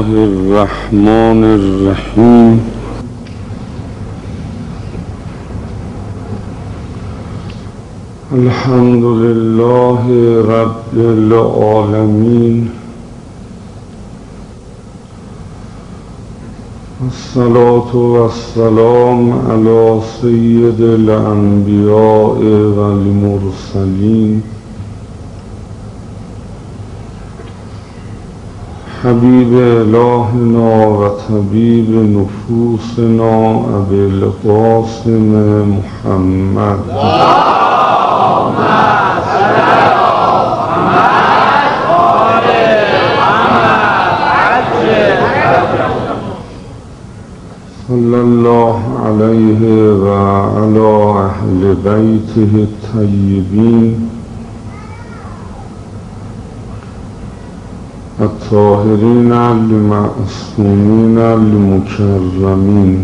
الله الرحمن الرحیم. الحمد لله رب العالمین، الصلاة والسلام علی سید الانبیاء والمرسلین، حبیب الهنا و طبیب نفوسنا ابی القاسم محمد صلی الله علیه و علی اهل بیته الطیبین الطاهرین المعصومین المکرمین.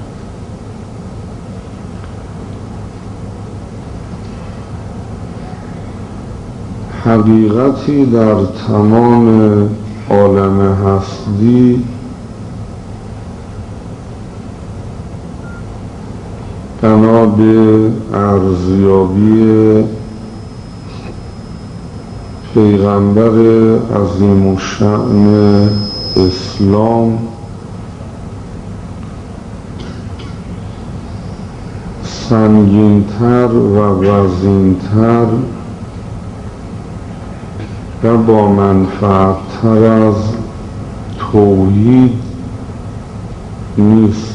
حقیقتی در تمام عالم هستی بنا به ارزیابی پیغمبر عظیم الشأن اسلام سنگین‌تر و وزین‌تر و با منفعت‌تر از توحید نیست.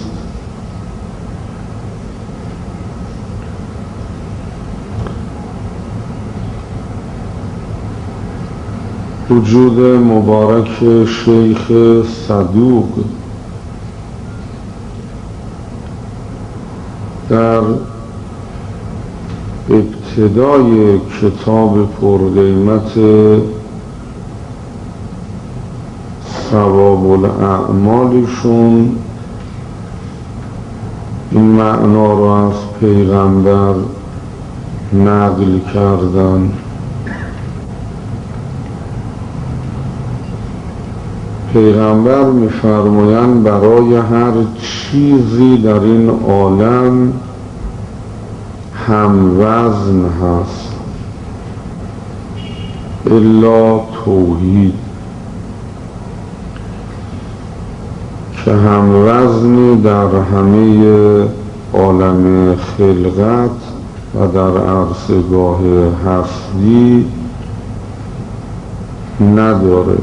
وجود مبارک شیخ صدوق در ابتدای کتاب پرقیمت ثواب الاعمالشون این معنا را از پیغمبر نقل کردن. پیغمبر می‌فرمایند برای هر چیزی در این عالم هم وزن هست الا توحید، که هم وزنی در همه عالم خلقت و در عرصه‌گاه هستی نداره.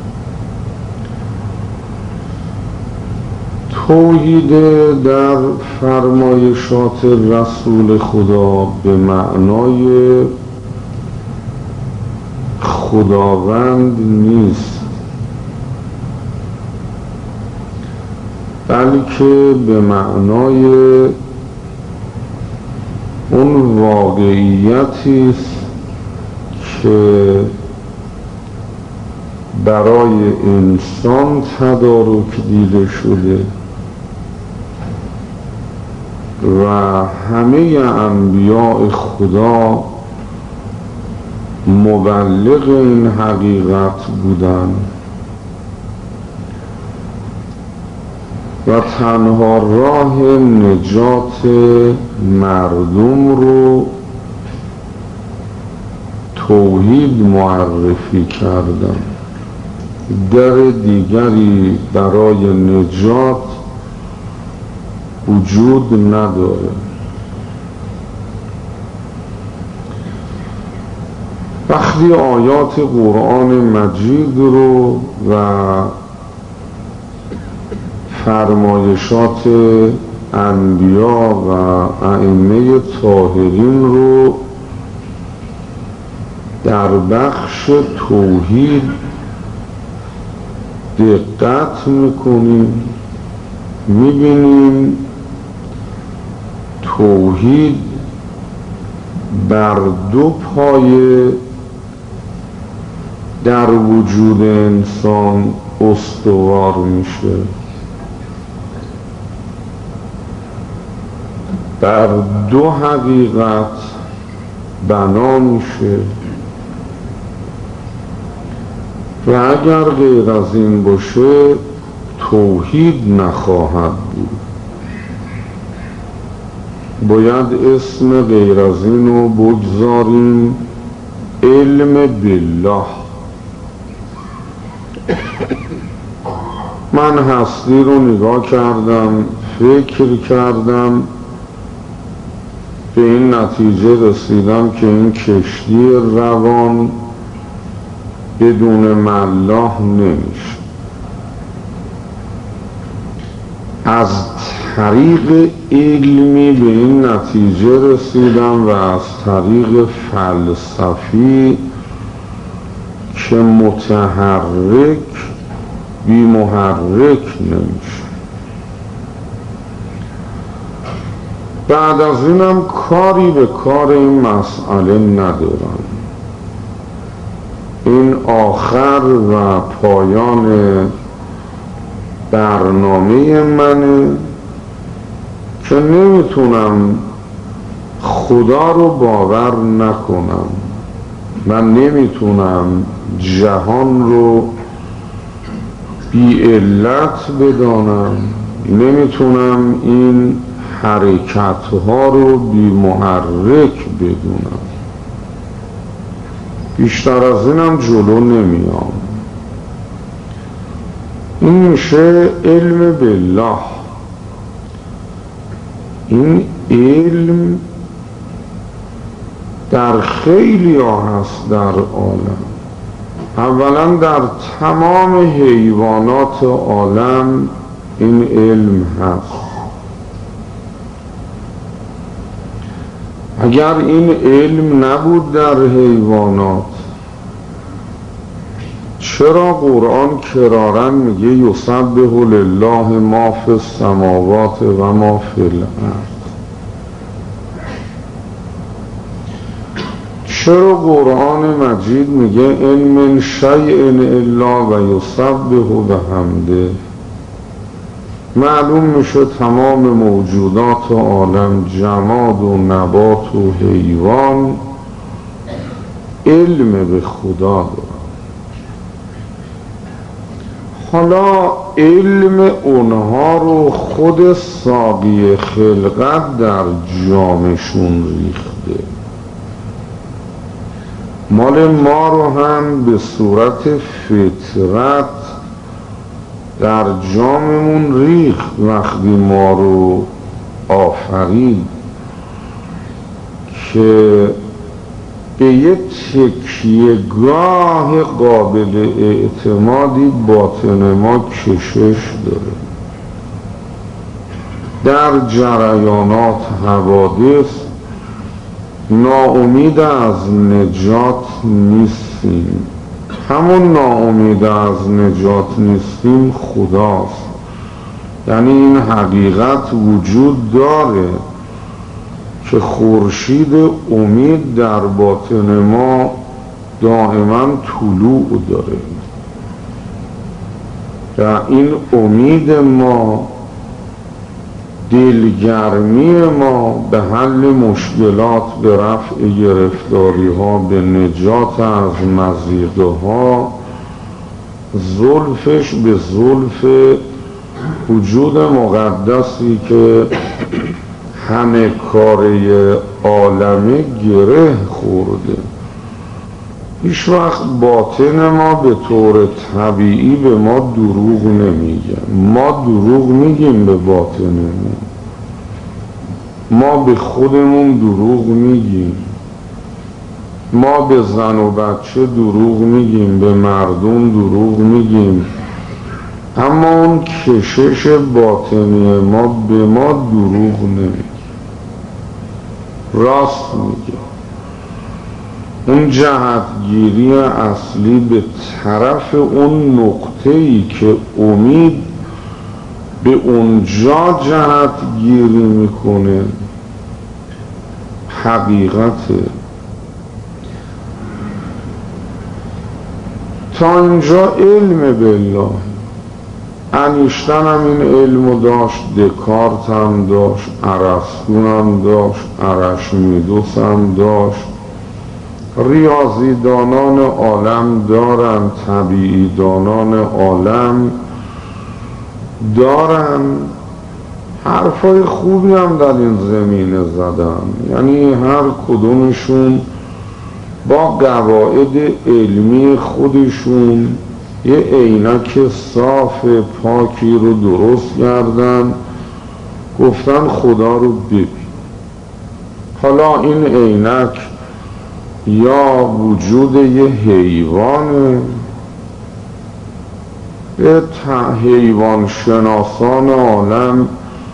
توحید در فرمایشات رسول خدا به معنای خداوند نیست، بلکه به معنای اون واقعیتی است که برای انسان تدارک دیده شده و همه انبیاء خدا مبلغ این حقیقت بودند و تنها راه نجات مردم رو توحید معرفی کردند. در دیگری برای نجات وجود نداره. وقتی آیات قرآن مجید رو و فرمایشات انبیا و ائمه طاهرین رو در بخش توحید دقت میکنیم، میبینیم توحید بر دو پایه در وجود انسان استوار میشه. بر دو حقیقت بنا میشه و اگر غیر از این باشه توحید نخواهد بود. باید اسم غیر از این رو بگذاریم علم بالله. من هستی رو نگاه کردم، فکر کردم، به این نتیجه رسیدم که این کشتی روان بدون ملاح نمیشه. از طریق علمی به این نتیجه رسیدم و از طریق فلسفی که متحرک بی محرک نمیشه. بعد از اینم کاری به کار این مسئله ندارم. این آخر و پایان برنامه منه که نمیتونم خدا رو باور نکنم. من نمیتونم جهان رو بی علت بدانم، نمیتونم این حرکت ها رو بی محرک بدونم. بیشتر از اینم جلو نمیام. این میشه علم بالله. این علم در خیلی ها هست در عالم. اولا در تمام حیوانات عالم این علم هست. اگر این علم نبود در حیوانات، چرا قرآن کرارن میگه یسبح لله ما فی السماوات و ما فی الارض؟ چرا قرآن مجید میگه ان من شیء الا و یسبح بحمده؟ معلوم میشه تمام موجودات عالم، جماد و نبات و حیوان، علم به خدا دارن. حالا علم اونها رو خود ساقی خلقت در جامشون ریخته. مال ما رو هم به صورت فطرت در جاممون ریخت وقتی ما رو آفرید که به یه تکیهگاه قابل اعتمادی باطن ما کشش داره. در جریانات حوادث ناامید از نجات نیستیم. همون ناامید از نجات نیستیم خداست. یعنی این حقیقت وجود داره که خورشید امید در باطن ما دائما طلوع داره و این امید ما، دلگرمی ما به حل مشکلات، به رفع گرفتاری ها، به نجات از مضیقه ها، زلفش به زلف وجود مقدسی که همه کاره عالمه گره خورده. هیچ وقت باطن ما به طور طبیعی به ما دروغ نمیگه. ما دروغ میگیم به باطنمون، ما به خودمون دروغ میگیم، ما به زن و بچه دروغ میگیم، به مردم دروغ میگیم، اما اون کشش باطنی ما به ما دروغ نمیگه، راست میگه. اون جهتگیری اصلی به طرف اون نقطه‌ای که امید به اونجا جهتگیری میکنه حقیقته. تا اینجا علم بالله. انیشتن هم این علمو داشت، دکارت هم داشت، ارسطو هم داشت، ارشمیدس هم داشت، ریاضیدانان عالم دارن، طبیعی دانان عالم دارن، حرفای خوبی هم در این زمینه زدن، یعنی هر کدومشون با قواعد علمی خودشون یه عینک صاف پاکی رو درست کردن، گفتن خدا رو ببین. حالا این عینک یا وجود یه حیوانه، به حیوان شناسان عالم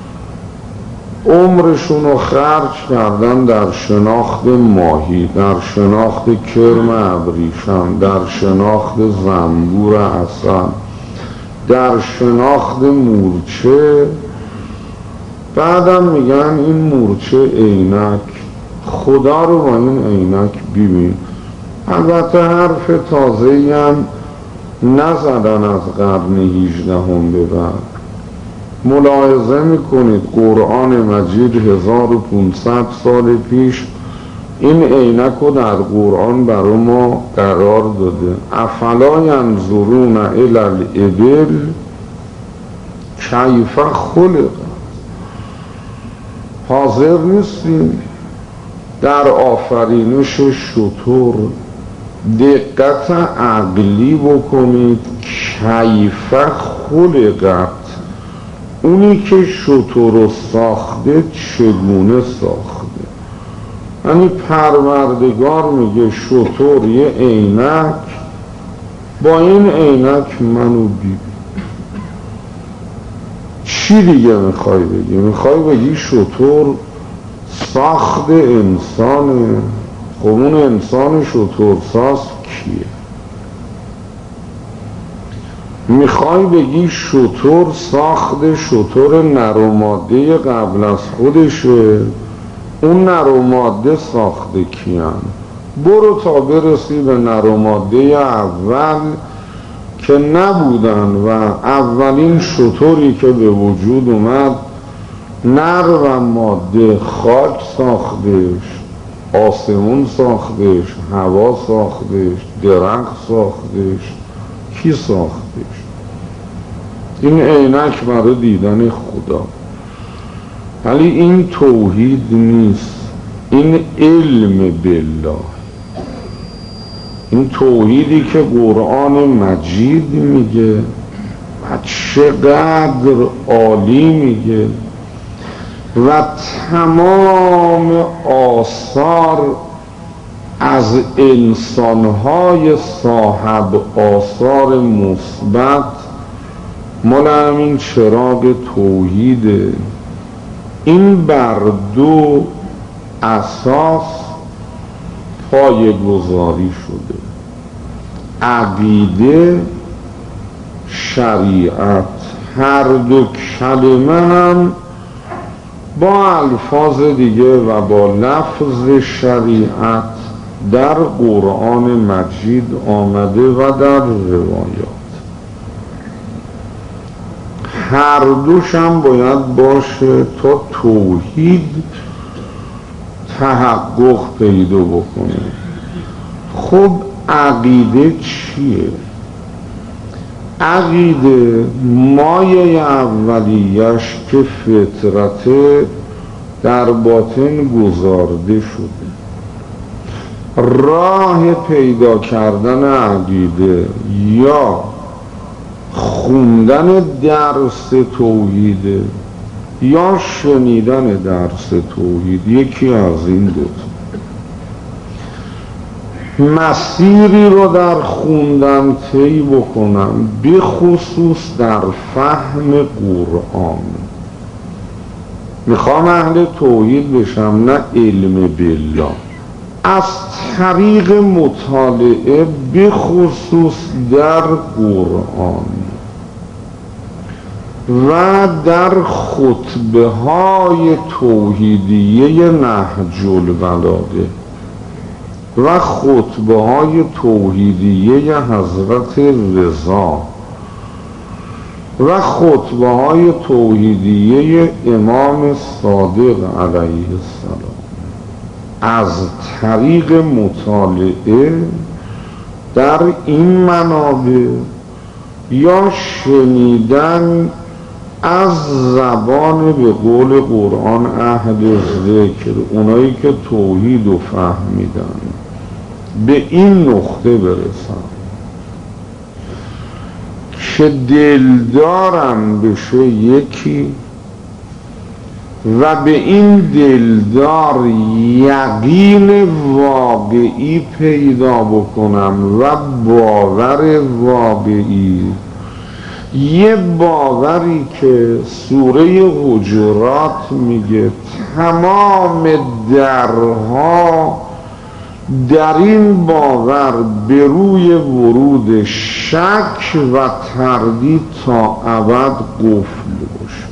عمرشون رو خرج کردن در شناخت ماهی، در شناخت کرم ابریشم، در شناخت زنبور عسل، در شناخت مورچه. بعدم میگن این مورچه عینک، خدا رو با این عینک ببین. البته حرف تازه‌ای هم نزدن از قرن 18 به بعد. ملاحظه میکنید قرآن مجید 1500 سال پیش این عینک رو در قرآن برای ما قرار داده. افلا ینظرون الی الابل کیف خلقت. حاضر نیستیم در آفرینش شتر دقت عقلی بکنید. کیف خلقت، اونی که شتر رو ساخته چگونه ساخته؟ یعنی پروردگار میگه شتر یه عینک، با این عینک منو ببین. چی دیگه میخوای بگی؟ میخوای بگی شتر ساخت انسانه؟ خب اون انسان شتر ساز کیه؟ میخوای بگی شتر ساخت شتر نر و ماده قبل از خودشه؟ اون نر و ماده ساخته کیان؟ برو تا برسی به نر و ماده اول که نبودن و اولین شتری که به وجود اومد نر و ماده، خاک ساختش، آسمون ساختش، هوا ساختش، درخت ساختش. کی ساختش؟ این عینک برای دیدن خدا. ولی این توحید نیست، این علم بالله. این توحیدی که قرآن مجید میگه و چقدر عالی میگه و تمام آثار از انسانهای صاحب آثار مثبت مال همین چراغ توحیده. این بر دو اساس پایه‌گذاری شده: عقیده، شریعت. هر دو کلمه هم با الفاظ دیگه و با لفظ شریعت در قرآن مجید آمده و در روایات. هر دوش هم باید باشه تا توحید تحقق پیدا بکنه. خب عقیده چیه؟ عقیده مایه اولیش که فطرت در باطن گذارده شده. راه پیدا کردن عقیده یا خوندن درس توحیده یا شنیدن درس توحید، یکی از این دوتا. مسیری رو در خوندن طی بکنم، به خصوص در فهم قرآن. میخوام اهل توحید بشم، نه علم بالله. از طریق مطالعه به خصوص در قرآن و در خطبه های توحیدیه نهج البلاغه و خطبه های توحیدیه حضرت رضا و خطبه های توحیدیه امام صادق علیه السلام. از طریق مطالعه در این منابع یا شنیدن از زبان به قول قرآن اهل ذکر، اونایی که توحید رو فهمیدن، به این نقطه برسن که دلدارم بشه یکی و به این دلدار یقین واقعی پیدا بکنم و باور واقعی، یه باوری که سوره حجرات میگه تمام درها در این باور به روی ورود شک و تردید تا ابد قفل باشه.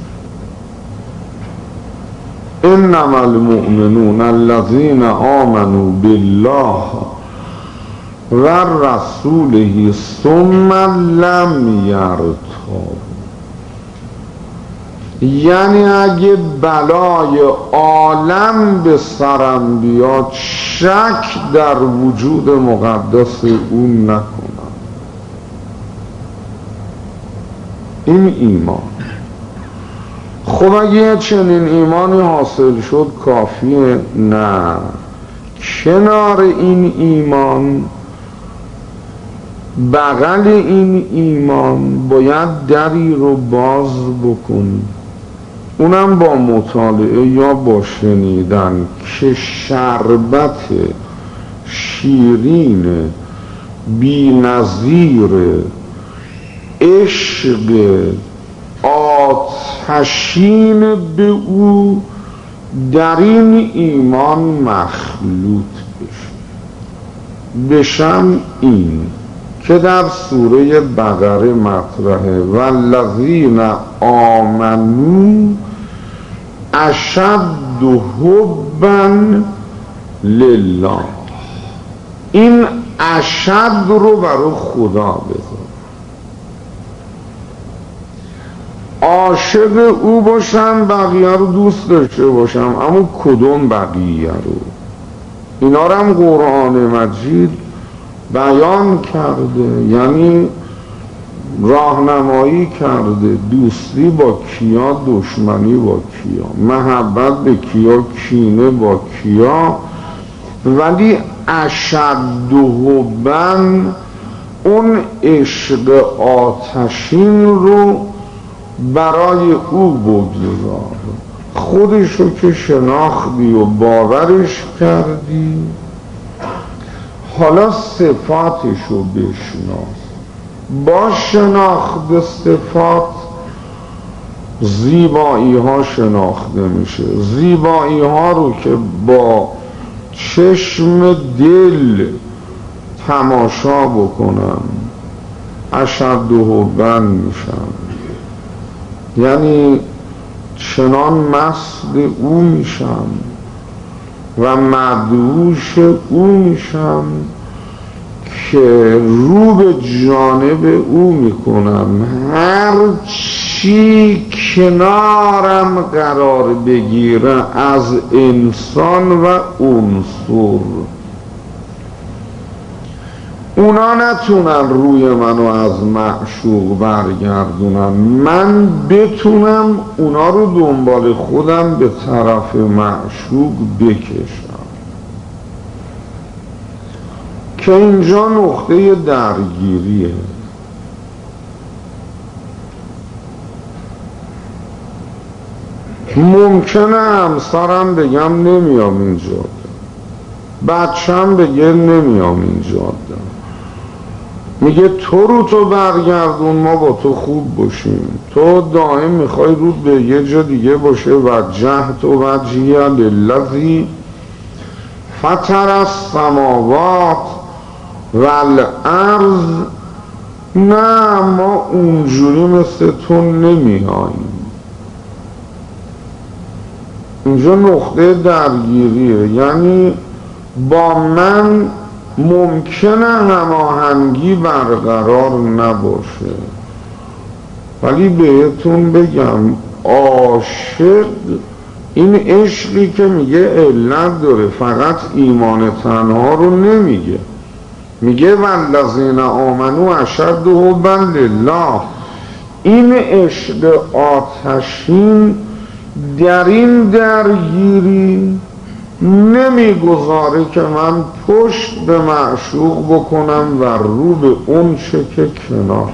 انما المؤمنون الذین آمنوا بالله و رسوله ثم لم یرتابوا. یعنی اگه بلای عالم به سرم بیاد شک در وجود مقدس اون نکنم. این ایمان. خب اگه چنین ایمانی حاصل شد کافیه؟ نه. کنار این ایمان، بغل این ایمان باید دری رو باز بکنی، اونم با مطالعه یا با شنیدن، که شربت شیرین بی‌نظیر عشق آتشین به او در این ایمان مخلوط بشم این که در سوره بقره مطرحه والذین آمنوا اشد حبا لله. این اشد رو برای خدا بذار، عاشق او باشم، بقیه رو دوست داشته باشم، اما کدوم بقیه رو؟ اینا رو هم قرآن مجید بیان کرده، یعنی راهنمایی کرده. دوستی با کیا، دشمنی با کیا، محبت به کیا، کینه با کیا. ولی اشد حبا، اون عشق آتشین رو برای او بگذار. خودشو که شناختی و باورش کردی، حالا صفاتشو بشناس. با شناخت صفات زیبایی ها شناخته میشه. زیبایی ها رو که با چشم دل تماشا بکنم اشد حبا میشم، یعنی چنان مست او میشم و مدهوش او میشم که رو به جانب او میکنم. هر چی کنارم قرار بگیره از انسان و عنصر، اونا نتونن روی منو از معشوق برگردونن، من بتونم اونا رو دنبال خودم به طرف معشوق بکشم. که اینجا نقطه درگیریه. ممکنه همسرم بگم نمیام این جاده، بچم بگه نمیام این جاده، میگه تو برگردون ما با تو خوب باشیم، تو دائم میخوای رود به یه جا دیگه باشه. وجهت وجهی للذی فطر السماوات والارض. نه، ما اونجوری مثل تو نمیاییم. اینجا نقطه درگیریه، یعنی با من ممکنه هماهنگی برقرار نباشه، ولی بهتون بگم عاشق، این عشقی که میگه علت داره، فقط ایمان تنها رو نمیگه. میگه والذین آمنوا اشد حبا لله. این عشق آتشین در این درگیری نمیگذاره که من پشت به معشوق بکنم و رو به اون چه که کنار.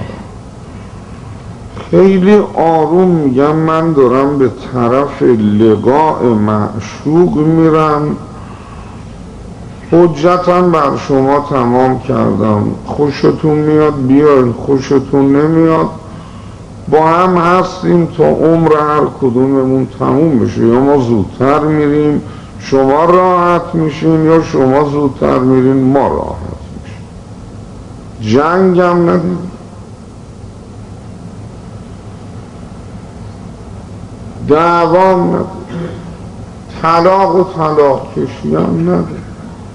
خیلی آروم میگم من دارم به طرف لقاء معشوق میرم، حجتم بر شما تمام کردم، خوشتون میاد بیاین، خوشتون نمیاد با هم هستیم تا عمر هر کدوممون تموم بشه، یا ما زودتر میریم شما راحت میشین یا شما زودتر میرین ما راحت میشین. جنگ هم ندید، دعوام ندید، طلاق و طلاق کشی هم ندید.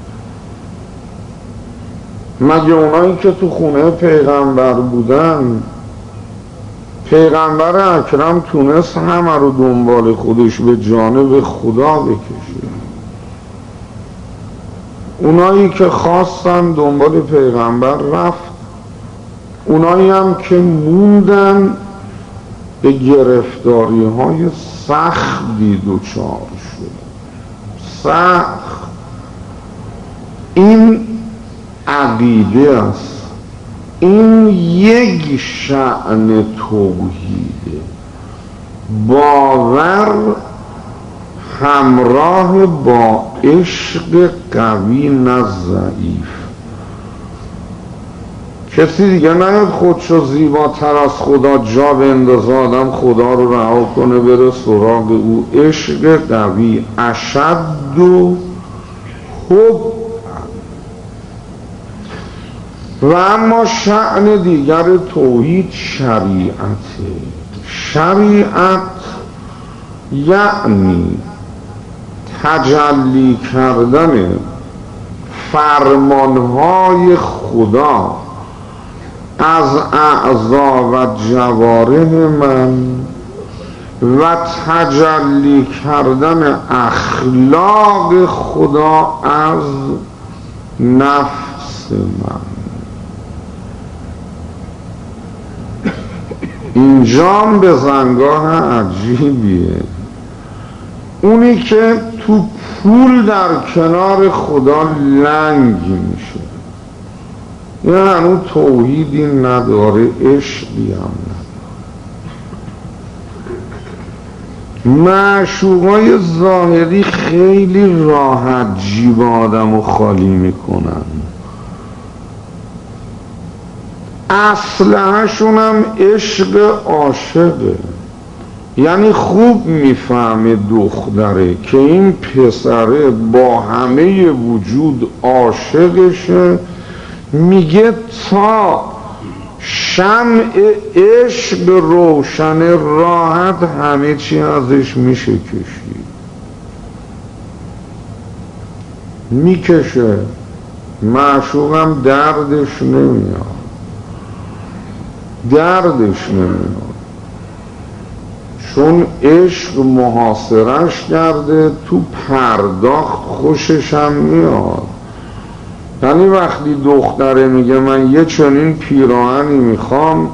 مگه اونایی که تو خونه پیغمبر بودن، پیغمبر اکرم تونست همه رو دنبال خودش به جانب خدا بکشه؟ اونایی که خواستن دنبال پیغمبر رفت، اونایی هم که موندن به گرفتاری های سختی دچار شد. سخت. این عقیده است، این یک شأن توحیده. باور همراه با عشق قوی نه ضعیف. کسی دیگه نیاد خودشو زیباتر از خدا جا بندازه، آدم خدا رو رها کنه بره سراغ او. عشق قوی اشد و حب. و اما شأن دیگر توحید شریعته. شریعت یعنی تجلی کردن فرمانهای خدا از اعضا و جوارح من و تجلی کردن اخلاق خدا از نفس من. اینجام به زنگاه عجیبیه. اونی که تو پول در کنار خدا لنگ میشه، یه هنوز توحیدی نداره، عشقی هم نداره. معشوقای ظاهری خیلی راحت جیب آدم رو خالی میکنن، اصلهشون هم عشق عاشقه. یعنی خوب میفهمه دختره که این پسره با همه وجود عاشقشه، میگه تا شمع عشق روشن راحت همه چی ازش میشه کشید. میکشه، معشوقم دردش نمیاد، دردش نمیاد، چون عشق محاصرش کرده. تو پرداخت خوشش هم میاد. یعنی وقتی دختره میگه من یه چنین پیراهنی میخوام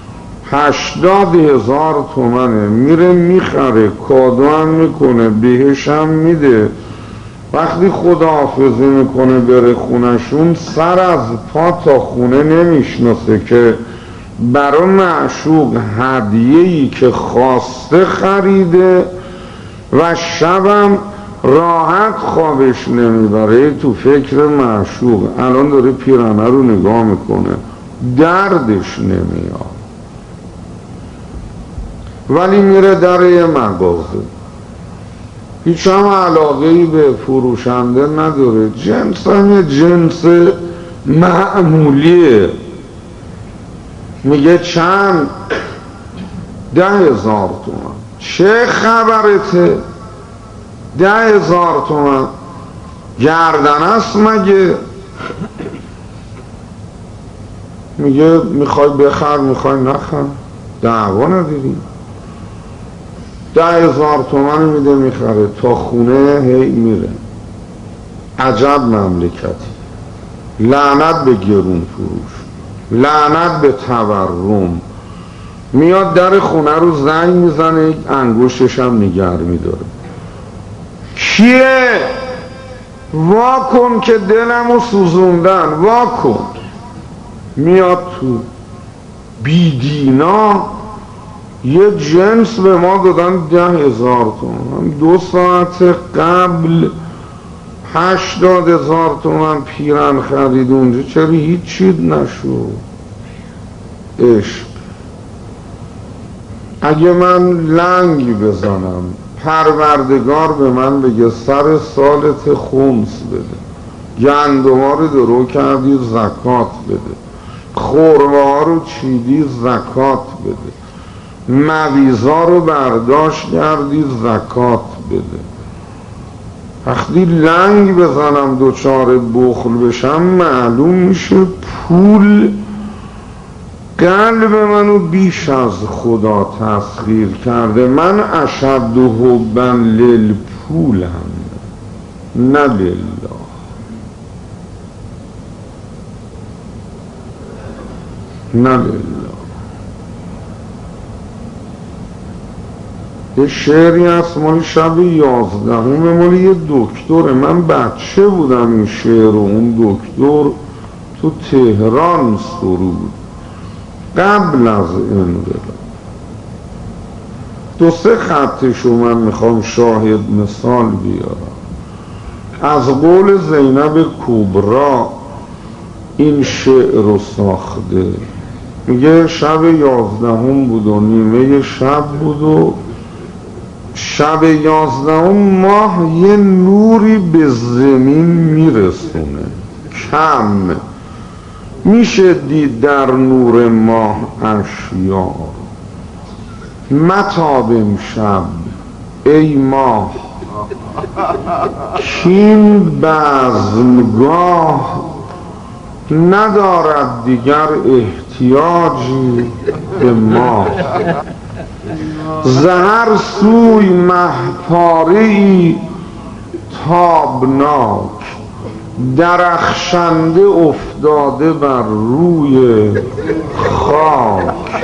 80,000 تومنه، میره میخره، کادو هم میکنه، بهش هم میده. وقتی خداحافظی میکنه بره خونشون، سر از پا تا خونه نمیشناسه که برای معشوق هدیه‌ای که خواسته خریده و شبم راحت خوابش نمیبره، تو فکر معشوق. الان داره پیرانه رو نگاه میکنه، دردش نمیاد، ولی میره در یه مغازه، هیچ هم علاقه‌ای به فروشنده نداره، جنس هم یه جنس معمولیه. میگه چند؟ 10,000 تومان. چه خبرته؟ 10,000 تومان گردن است مگه؟ میگه میخوای بخر میخوای نخر، دعوا نداریم. 10,000 تومان میده میخره، تا خونه هی میره. عجب مملکتی. لعنت به گرون فروش، لعنت به تورم، میاد در خونه رو زنگ میزنه، انگشتش هم نگر میداره. کیه؟ وا کن که دلمو سوزوندن، وا کن. میاد تو. بیدینا یه جنس به ما دادن 10,000 تومان. 2 ساعت قبل 80,000 تومان پیرن خرید اونجا، چرا هیچ چیز نشد؟ عشق. اگه من لنگ بزنم پروردگار به من بگه سر سالت خمس بده، گندما رو درو کردی زکات بده، خرما ها رو چیدی زکات بده، مویزا رو برداشت کردی زکات بده. وقتی لنگ بزنم دوچار بخل بشم معلوم میشه پول قلب منو بیش از خدا تسخیر کرده. من اشد حبا للپولم نه لله. نه لله. یه شعری هست مال شب 11 مال یه دکتره. من بچه بودم این شعر رو اون دکتر تو تهران سرود قبل از انقلاب. 2-3 خطشو من میخوام شاهد مثال بیارم. از قول زینب کبرا این شعر رو ساخته. میگه شب 11 بود و نیمه شب بود و شب 11 ماه یه نوری به زمین میرسونه، کم میشه دید در نور ماه اشیاء. متاب امشب ای ماه کین بزمگاه ندارد دیگر احتیاجی به ما. زهر سوی مهپاره‌ای تابناک درخشنده افتاده بر روی خاک.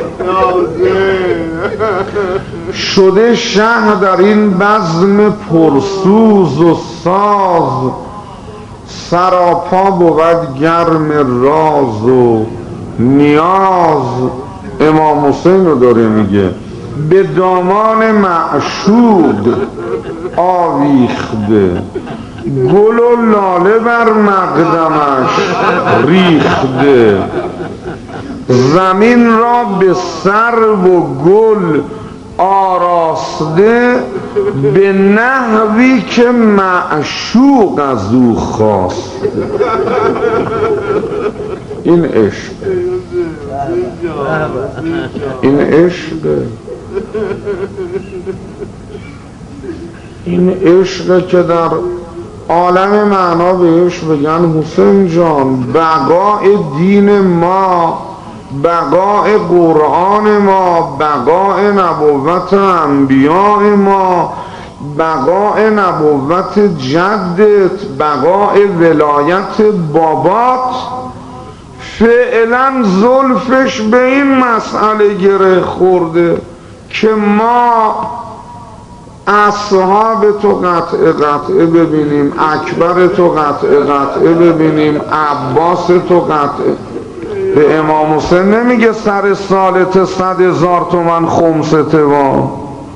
شده شه در این بزم پرسوز و ساز، سراپا بود گرم راز و نیاز. امام حسین رو داره میگه به دامان معشوق آویخته، گل و لاله بر مقدمش ریخته، زمین را به سرو و گل آراسته، به نحوی که معشوق از او خواسته. این عشق، این عشق، این عشق که در عالم معنا بهش بگن حسین جان بقای دین ما، بقای قرآن ما، بقای نبوت انبیاء ما، بقای نبوت جدت، بقای ولایت بابات. فعلا زلفش به این مسئله گره خورده که ما اصحاب تو قطعه قطعه ببینیم، اکبر تو قطعه قطعه ببینیم، عباس تو قطعه. به امام حسین نمیگه سر سالت 100,000 تومان خمسته وا.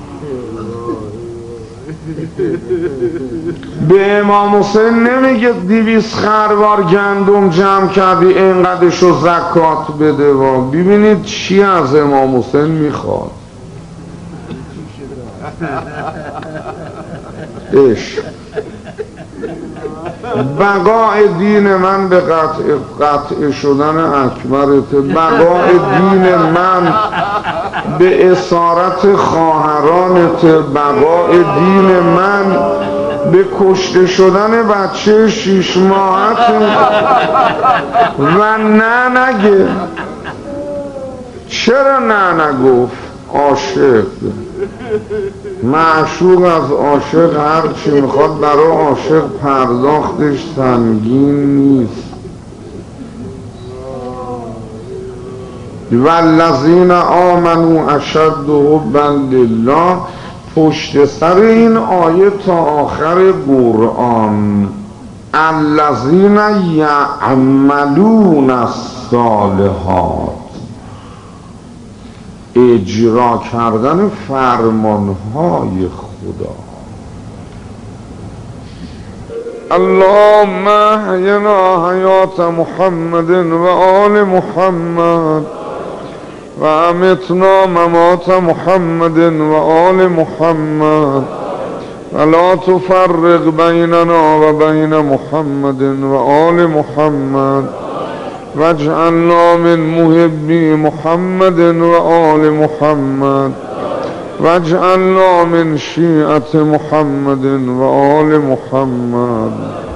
به امام حسین نمیگه 200 خروار گندم جمع کردی اینقدرشو زکات بده وا. ببینید چی از امام حسین میخواد. عشق. بقای دین من به قطع شدن اکبرت، بقای دین من به اسارت خواهرانت، بقای دین من به کشته شدن بچه 6 ماهت. و نه نگه. چرا نه نگفت؟ عاشق، معشوق از عاشق هر چی میخواد برای عاشق پرداختش سنگین نیست. والذین آمنوا اشد حبا لله. پشت سر این آیه تا آخر قرآن الذین یعملون الصالحات، اجرا کردن فرمانهای خدا. اللهم احینا حیات محمد و آل محمد و امتنا ممات محمد و آل محمد و لا تفرق بیننا و بین محمد و آل محمد واجعلنا من محبی محمد و آل محمد واجعلنا من شیعة محمد و آل محمد.